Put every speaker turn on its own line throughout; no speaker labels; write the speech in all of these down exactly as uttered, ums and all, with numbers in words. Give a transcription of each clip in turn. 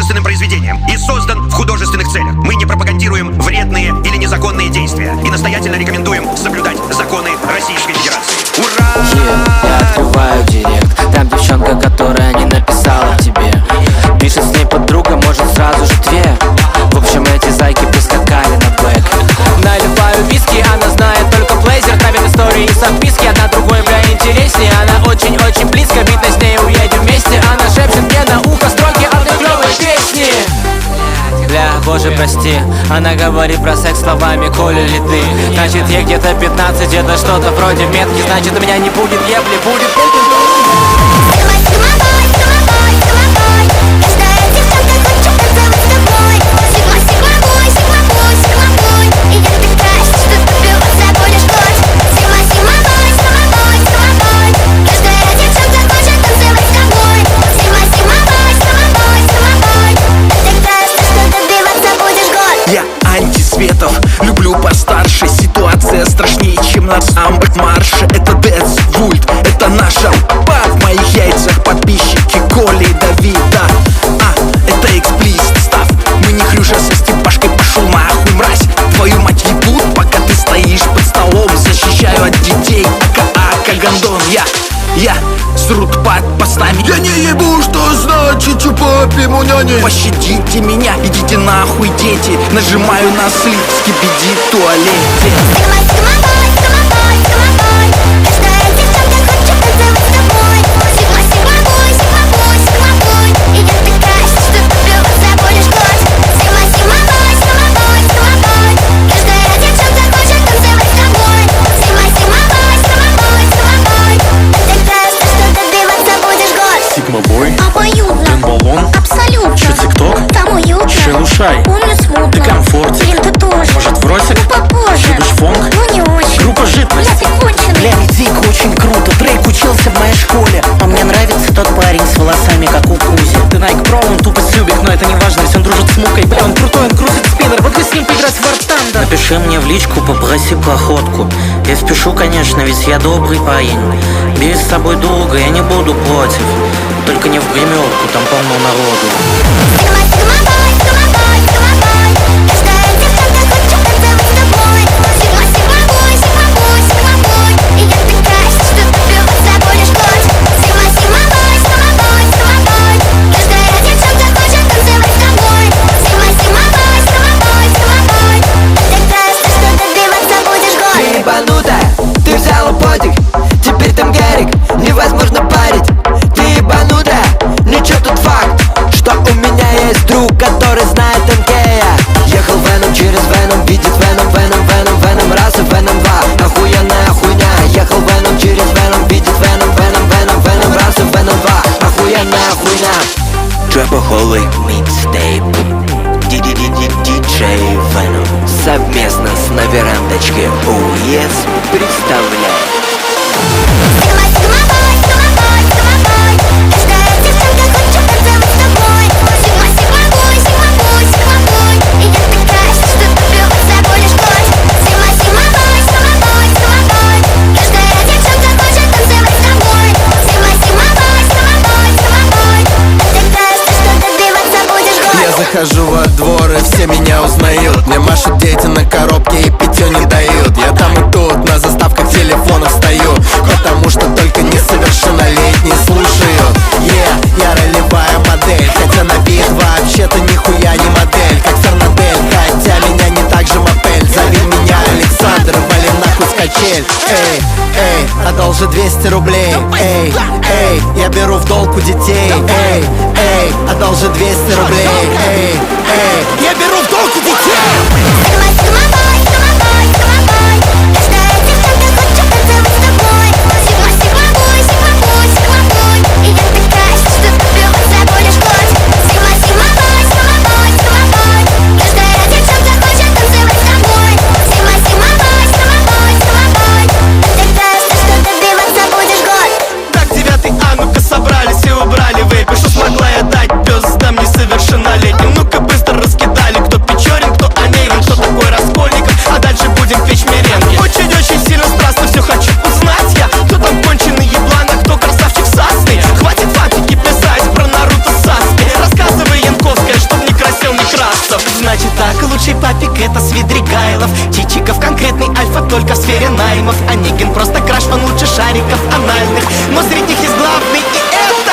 художественным произведением и создан в художественных целях. Мы не пропагандируем вредные или незаконные действия и настоятельно рекомендуем соблюдать законы Российской Федерации. Ура!
Yeah, я открываю директ, там девчонка, которая не написала тебе. Пишет с ней подруга, может сразу же две. В общем, эти зайки прискакали на бэк. Наливаю виски, она знает только блейзер. Ставит истории и записки, одна другой, бля, интереснее. Она очень-очень близко, видно, с ней уедем вместе. Она шепчет мне на ухо строки одной клевой песни. Бля, боже, прости. Она говорит про секс словами «Коля ли ты?». Значит, ей где-то пятнадцать, это что-то вроде метки. Значит, у меня не будет ебли, будет
Я антисветов, люблю постарше. Ситуация страшнее, чем на самом марше. Это Дэц Вульт, это наша па. В моих яйцах подписчики Коли и Давида. А, это эксплист став. Мы не хрюша со Степашкой, пошел нахуй, мразь. Твою мать ебут, пока ты стоишь под столом. Защищаю от детей, ака-ака гандон. Я, я срут под постами.
Я не ебу, что значит чупапи муняни.
Пощадите меня, идите нахуй, дети. Нажимаю на слив, скибиди в туалете.
Сигма-бой,
обоюдно,
трен-баллон,
абсолютно.
чё тик-ток,
там уютно,
шелушай,
помню смутно,
ты комфортик,
блин, ты тоже,
может в росик,
ну попозже,
любишь фонг,
ну не очень,
группа жидкость.
бля, ты конченый.
Бля, Дико очень круто, Дрейк учился в моей школе. А мне нравится тот парень с волосами, как у Кузи.
Ты Nike Pro, он тупо сюбик, но это не важно, если он дружит с Мукой. Бля, он крутой, он крутит спиннер, вот бы с ним поиграть в War Thunder.
Напиши мне в личку, попроси проходку. Я спешу, конечно, ведь я добрый парень. Бери с собой друга, я не буду против. Только не в гримерку, там полно народу.
Ты ебанутая, ты взяла подик, теперь там Гарик, невозможно парить. Ты ебанутая, ничего тут факт, что у меня есть друг, который знает МК. Ехал Веном через Веном, видит Веном, Веном, Веном, Веном раз и Веном два. Охуенная хуйня. Ехал Веном через Веном, видит Веном, Веном, Веном, Веном раз и Веном два. Охуенная хуйня.
Trapaholic Mixtape, диджей Venom. Совместно с на верандочке оу ес представляет.
Захожу во двор и все меня узнают. Мне машут дети на коробке и питью не дают. Я там и тут на заставках телефонов стою, потому что только несовершеннолетние слушают. Yeah, я ролевая модель, хотя на вид вообще-то нихуя не модель. Как Фернадель, хотя меня не так же мопель. Зови меня Александр, вали нахуй с качель. Эй, эй, одолжи двести рублей. Эй, эй, я беру в долг у детей. Эй, эй, одолжи двести рублей. Эй, эй, я беру в долг у детей.
Так, девятый, а ну-ка собрались и убрали вейпы. Что смогла я дать пёздам несовершеннолетним? Ну-ка быстро раскидали, кто
Младший папик это Свидригайлов, Чичиков конкретный альфа только в сфере наймов. Онегин просто краш, он лучше шариков анальных. Но среди них есть главный, и это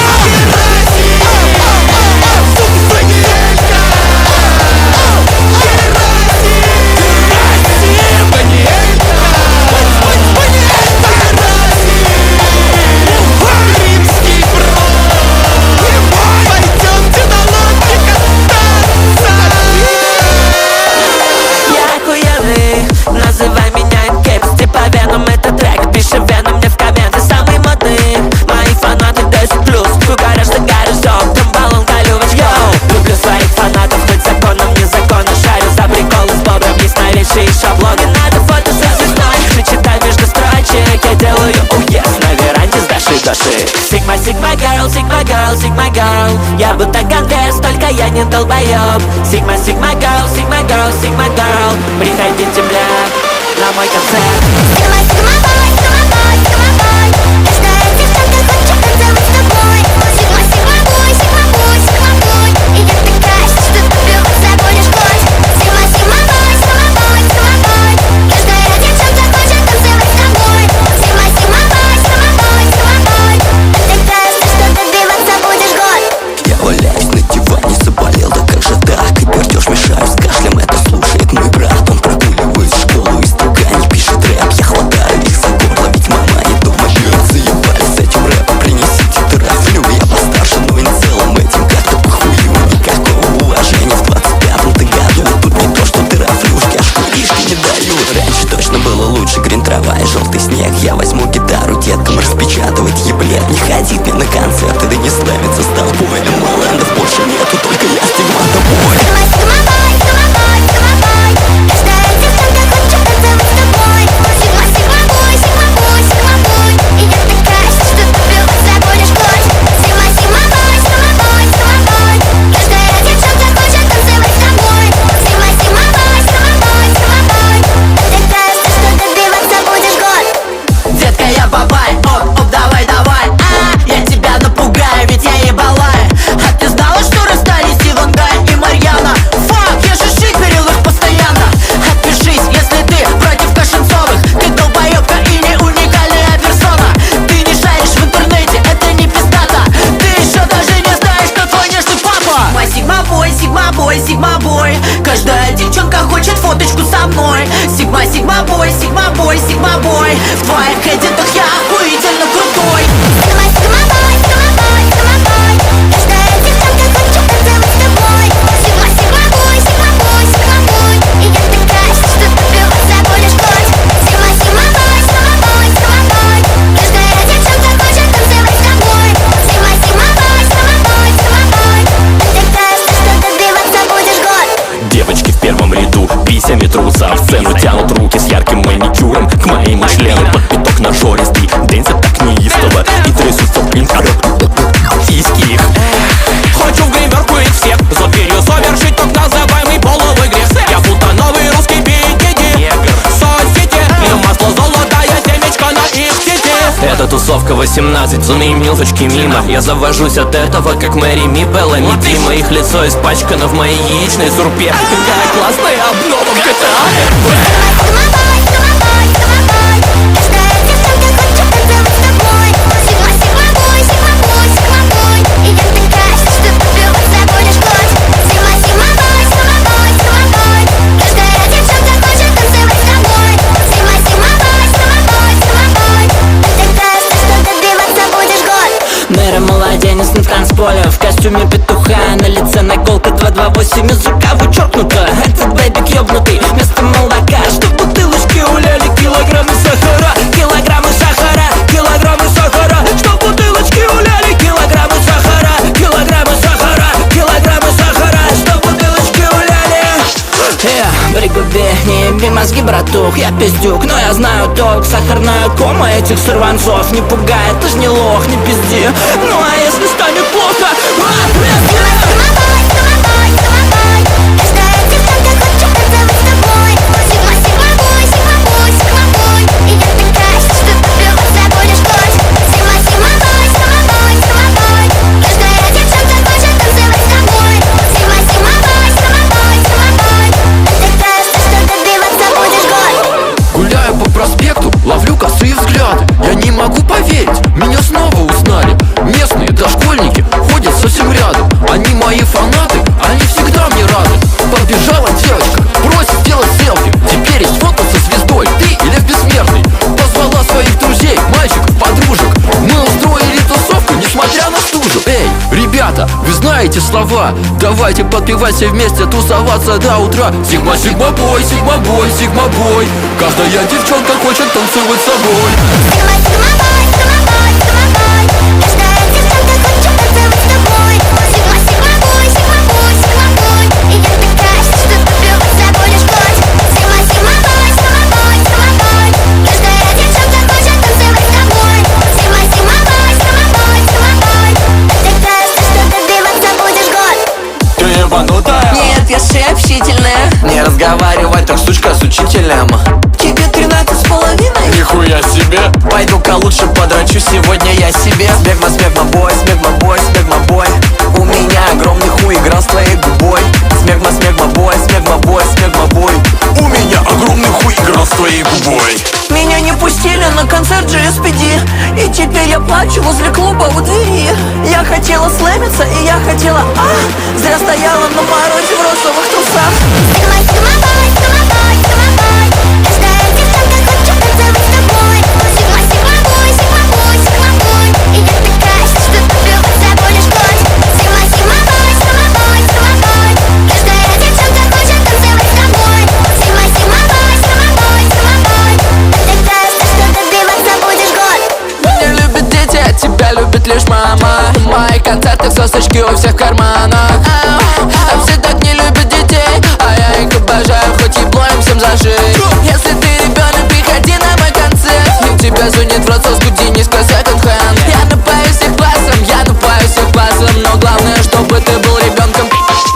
называй меня инкепс, типа Веном, это трек. Пиши Веном мне в комменты, самый модный. Мои фанаты десять плюс, гараж за гаражом, там баллон колювач, йоу. Люблю своих фанатов, хоть законом, незаконно. Шарю за приколы с бобром, есть новейшие шаблоны. Надо фото со звездой, прочитай между строчек. Я делаю уезд на веранде с Даши Даши. Сигма, Сигма Girl, Сигма Girl, Сигма Girl. Я будто Гандес, только я не долбоёб. Сигма, Сигма Girl, Сигма Girl, Сигма Girl. Приходите, бля, на мой концерт.
Сигма, Сигма Бой, Сигма Бой, Сигма Бой. Каждая девчонка хочет танцевать с тобой. Сигма, Сигма Бой, Сигма Бой, Сигма Бой. И я такая, что ты пил, забудешь год. Сигма, Сигма Бой, Сигма Бой, Сигма Бой. Каждая девчонка хочет танцевать с тобой. Сигма, Сигма Бой, Сигма Бой, Сигма Бой. Ты такая, что ты добиваться будешь год.
Я валяюсь на диване, заболел, да как же так? И пердеж мешаю с кашлем, это слушает мой брат. Он прогуливает школу из Тугани, пишет рэп. Я хватаю их за горло, ведь мама не дома. Ждет, заебались с этим рэпом, принесите трафлю. Я постарше, но и в целом этим как-то похую. Никакого уважения в двадцать пятом ты году. Тут не то, что трафлюшки, аж куришки не дают. Раньше точно было лучше, грин трава и желтый снег. Я возьму гитару деткам распечатывать еблет. Не ходить мне на концерты, да не славиться с толпой. Малендов больше нету, только я Стигма тобой.
Сигма, Сигма Бой, Сигма Бой, Сигма Бой. Каждая девчонка хочет танцевать с тобой. Сигма, Сигма Бой, Сигма Бой, Сигма Бой. И я такая, что ты пил, забудешь год. Сигма, Сигма Бой, Сигма Бой, Сигма Бой. Каждая девчонка хочет танцевать с тобой. Сигма, Сигма Бой, Сигма Бой, Сигма Бой. Ты такая, что добиваться будешь год.
детка, я бабай, оп, оп, давай, давай. А, я тебя напугаю, ведь я ебалай. А ты знала, что расстались Ивангай и Марьяна? Фак, я же шиперил их постоянно. Отпишись, если ты против Кашинцовых. Ты долбоёбка и не уникальная персона. Ты не шаришь в интернете, это не пиздата. Ты еще даже не знаешь, кто твой нежный папа. Сигма, Сигма Бой, Сигма Бой, Сигма Бой. Каждая девчонка хочет фоточку со мной. Сигма, Сигма Бой, Сигма Бой, Сигма Бой. В твоих эдитах я охуительно крутой.
Сигма, Сигма Бой, Сигма Бой, Сигма Бой. Каждая девчонка хочет танцевать с тобой. Сигма, Сигма Бой, Сигма Бой, Сигма Бой. И я такая, что ты пил, забудешь год. Сигма, Сигма Бой, Сигма Бой, Сигма Бой. Каждая девчонка хочет танцевать с тобой. Сигма, Сигма Бой, Сигма Бой, Сигма Бой. Ты такая, что добиваться будешь год.
Девочки в первом ряду писями трутся в сцену, тянут руки с ярким маникюром к моему члену. Под пяток нажористый, дэнсят так неистово и трясутся в блин киски их. Хочу в гримерку их всех, за дверью совершить так называемый половой грех. Я будто новый русский бикини, соцсети, но масло золотая семечко на их сети. Это тусовка восемнадцать, зуны милфочки мимо. Я завожусь от этого, как Мэри Ми, Беллами Дима. Их лицо испачкано в моей яичной сурпе. Какая классная обнова в джи ти эй.
Сигма Бой, Сигма Бой, Сигма Бой. Каждая девчонка хочет танцевать с тобой. Сигма, Сигма Бой, Сигма Бой, Сигма Бой. И я такая, что ты пил, забудешь год. Сигма, Сигма Бой, Сигма Бой, Сигма Бой. Каждая девчонка хочет танцевать с тобой. Сигма, Сигма Бой, Сигма Бой, Сигма Бой. Ты такая, что добиваться будешь год.
Мэра младенец на танцполе, в костюме петуха, на лице наколка два два восемь, из рука вычеркнута. Этот бэбик ёбнутый, вместо молока, что в бутылочке уляли килограммы сахара. Килограммы сахара, килограммы сахара, что в бутылочке уляли килограммы сахара. Килограммы сахара, килограммы сахара, что в бутылочке уляли. Э, пригуби, не еби мозги, братух, я пиздюк, но я знаю толк. Сахарная кома этих сорванцов не пугает, ты ж не лох, не пизди. Ну а если станет плохо,
Сигма, Сигма Бой, Сигма Бой, Сигма Бой. Каждая девчонка хочет танцевать с тобой. Сигма, Сигма Бой, Сигма Бой, Сигма Бой. И я такая, что ты пил, забудешь год. Сигма, Сигма Бой, Сигма Бой, Сигма Бой. Каждая девчонка хочет танцевать с тобой. Сигма, Сигма Бой, Сигма Бой, Сигма Бой.
знаете слова. Давайте подпевать все вместе, тусоваться до утра. Сигма, сигма бой, сигма бой, сигма бой. Каждая девчонка хочет танцевать с собой.
Сигма, сигма бой, сигма бой, сигма бой. Каждая девчонка хочет танцевать с тобой. Сигма, сигма бой, сигма бой, сигма бой. И я такая, что попивать забудешь год. Сигма, сигма бой, сигма бой, сигма бой. Каждая девчонка хочет танцевать с тобой. Сигма, сигма бой, сигма бой, сигма бой. Такая, что попивать забудешь год.
Ты ебанутая?
Нет, я общительная.
Не разговаривай так, сучка, с учителем.
Тебе тринадцать с половиной.
Нихуя себе.
Пойду-ка лучше подрачу сегодня я себе. Смегма, смегма бой, смегма бой, смегма бой. У меня огромный хуй играл с твоей губой. Смегма, смегма бой, смегма бой, смегма бой.
У меня огромный хуй играл с твоей губой.
Меня не пустили на концерт джи эс пи ди. И теперь я плачу возле клуба у двери. Я хотела слэмиться и я хотела, а зря стояла на морозе в розовых трусах.
Сигма, сигма бой, сигма бой, сигма бой. Каждая девчонка хочет танцевать с тобой. Сигма, сигма бой, сигма бой, сигма бой. И я такая, что попивать забудешь год. Сигма, сигма бой, сигма бой, сигма бой. Каждая девчонка хочет танцевать с тобой. Сигма, сигма бой, сигма бой, сигма бой. Такая, что попивать забудешь год.
Меня любят дети, а тебя любит лишь мама. В моих концертах сосочки у всех в карманах. А все так не любят детей, а я их обожаю, хоть ебло им всем зажить. Если ты ребенок, приходи на мой концерт. И тебя звонит в рот со скуди, низко секонд-хенд. Я напою всех классом, я напою всех классом. Но главное, чтобы ты был ребенком.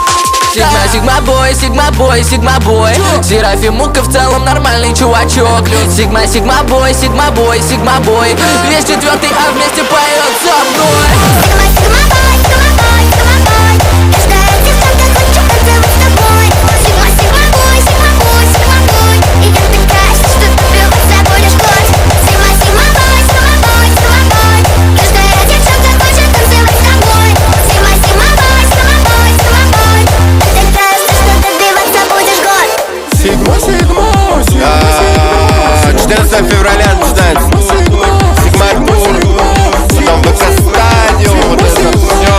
Сигма, сигма бой, сигма бой, сигма бой. Серафимука в целом нормальный чувачок. Сигма, сигма бой, сигма бой, сигма бой. Весь четвертый, а вместе поет со мной.
Сигма, сигма бой, сигма бой, сигма бой. Каждая девчонка хочет танцевать с тобой. Сигма, сигма бой, сигма бой, сигма бой. И я такая, что попивать забудешь год. Сигма, сигма бой, сигма бой, сигма бой. Каждая девчонка хочет танцевать с тобой. Сигма, сигма бой, сигма бой, сигма бой. Такая, что попивать забудешь год.
Сигма, сигма, четырнадцатого февраля начинается Сигма тур, потом ВК стадион, вот это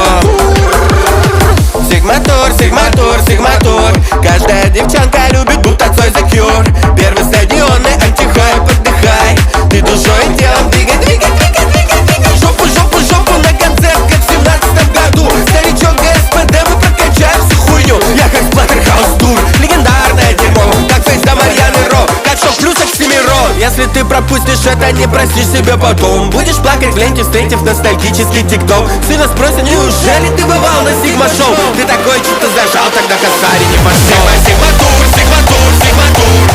все. Сигма тур, Сигма тур, Сигма тур. Каждая девчонка любит будто Цой The Cure. Первый стадионный антихайп, отдыхай. Ты душой и телом двигай, двигай, двигай, двигай, двигай. Жопу, жопу, жопу на концерт, как в семнадцатом году. Старичок ГСПД, мы прокачаем всю хуйню. Я как Splatterhouse тур, легендарное дерьмо. Как фейс до Марьяны Ро, как шок плюс Оксимирон. Если ты пропустишь это, не простишь себе потом. Будешь плакать в ленте, встретив ностальгический тикток. Сына спросят, неужели ты бывал на Сигма шоу? Ты такой что-то зажал, тогда косарь не пошел. Сигма, Сигма тур, Сигма тур, Сигма тур.